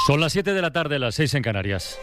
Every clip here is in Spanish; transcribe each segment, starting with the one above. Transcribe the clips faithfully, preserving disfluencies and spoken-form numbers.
Son las siete de la tarde, las seis en Canarias.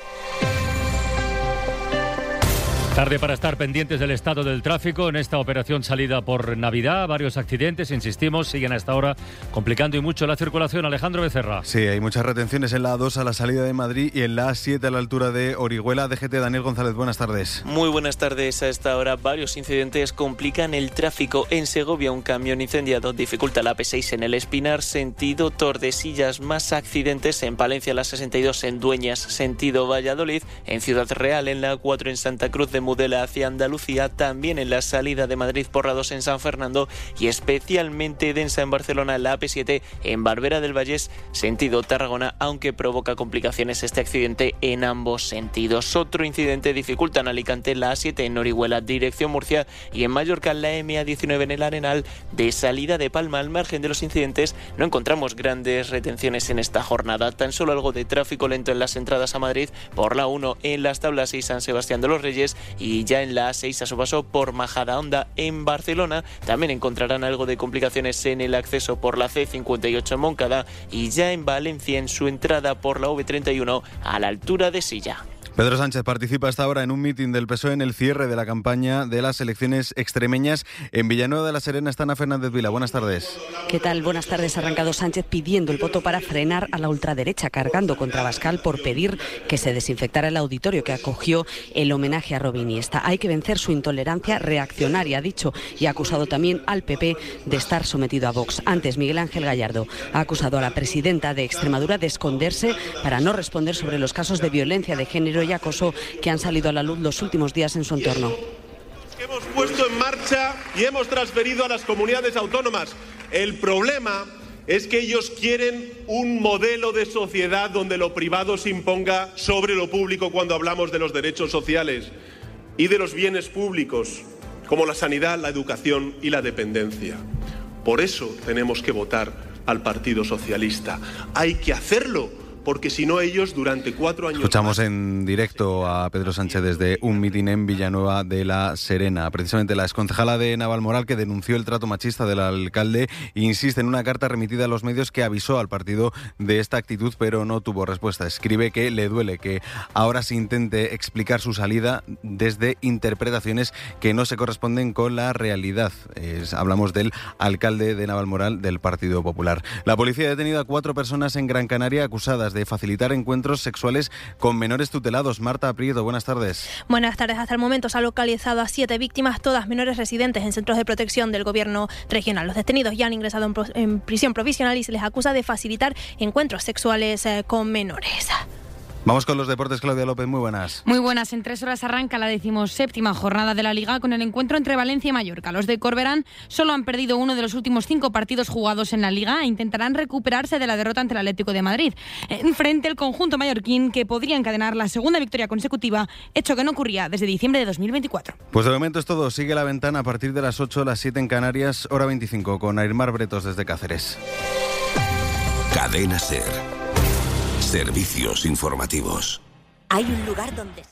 Tarde para estar pendientes del estado del tráfico en esta operación salida por Navidad. Varios accidentes, insistimos, siguen a esta hora complicando y mucho la circulación. Alejandro Becerra. Sí, hay muchas retenciones en la A dos a la salida de Madrid y en la A siete a la altura de Orihuela. D G T, Daniel González, buenas tardes. Muy buenas tardes. A esta hora varios incidentes complican el tráfico. En Segovia, un camión incendiado dificulta la A P seis en el Espinar, sentido Tordesillas. Más accidentes en Palencia, la sesenta y dos en Dueñas, sentido Valladolid. En Ciudad Real, en la A cuatro en Santa Cruz de Mudela hacia Andalucía, también en la salida de Madrid por la dos en San Fernando y especialmente densa en Barcelona la A P siete en Barbera del Vallés, sentido Tarragona, aunque provoca complicaciones este accidente en ambos sentidos. Otro incidente dificulta en Alicante la A siete en Orihuela, dirección Murcia, y en Mallorca la M A diecinueve en el Arenal, de salida de Palma. Al margen de los incidentes, no encontramos grandes retenciones en esta jornada, tan solo algo de tráfico lento en las entradas a Madrid por la uno en las Tablas y San Sebastián de los Reyes, y ya en la A seis a su paso por Majadahonda en Barcelona. También encontrarán algo de complicaciones en el acceso por la C cincuenta y ocho en Moncada, y ya en Valencia en su entrada por la V treinta y uno a la altura de Silla. Pedro Sánchez participa hasta ahora en un mitin del P S O E en el cierre de la campaña de las elecciones extremeñas. En Villanueva de la Serena está Ana Fernández Vila. Buenas tardes. ¿Qué tal? Buenas tardes. Ha arrancado Sánchez pidiendo el voto para frenar a la ultraderecha, cargando contra Abascal por pedir que se desinfectara el auditorio que acogió el homenaje a Robin Iniesta. Hay que vencer su intolerancia reaccionaria, ha dicho, y ha acusado también al P P de estar sometido a Vox. Antes, Miguel Ángel Gallardo ha acusado a la presidenta de Extremadura de esconderse para no responder sobre los casos de violencia de género y acoso que han salido a la luz los últimos días en su entorno. Que hemos puesto en marcha y hemos transferido a las comunidades autónomas. El problema es que ellos quieren un modelo de sociedad donde lo privado se imponga sobre lo público cuando hablamos de los derechos sociales y de los bienes públicos, como la sanidad, la educación y la dependencia. Por eso tenemos que votar al Partido Socialista. Hay que hacerlo, porque si no ellos durante cuatro años... Escuchamos en directo a Pedro Sánchez desde un mitin en Villanueva de la Serena. Precisamente la exconcejala de Navalmoral, que denunció el trato machista del alcalde, insiste en una carta remitida a los medios que avisó al partido de esta actitud, pero no tuvo respuesta. Escribe que le duele que ahora se intente explicar su salida desde interpretaciones que no se corresponden con la realidad. Es, hablamos del alcalde de Navalmoral del Partido Popular. La policía ha detenido a cuatro personas en Gran Canaria acusadas de facilitar encuentros sexuales con menores tutelados. Marta Prieto, buenas tardes. Buenas tardes. Hasta el momento se ha localizado a siete víctimas, todas menores residentes en centros de protección del gobierno regional. Los detenidos ya han ingresado en, pro- en prisión provisional y se les acusa de facilitar encuentros sexuales eh, con menores. Vamos con los deportes. Claudia López, muy buenas. Muy buenas. En tres horas arranca la decimoséptima jornada de la Liga con el encuentro entre Valencia y Mallorca. Los de Corberán solo han perdido uno de los últimos cinco partidos jugados en la Liga e intentarán recuperarse de la derrota ante el Atlético de Madrid. Enfrente el conjunto mallorquín, que podría encadenar la segunda victoria consecutiva, hecho que no ocurría desde diciembre de dos mil veinticuatro. Pues de momento es todo. Sigue la ventana a partir de las ocho, las siete en Canarias, hora veinticinco, con Aymar Bretos desde Cáceres. Cadena SER. Servicios informativos. Hay un lugar donde...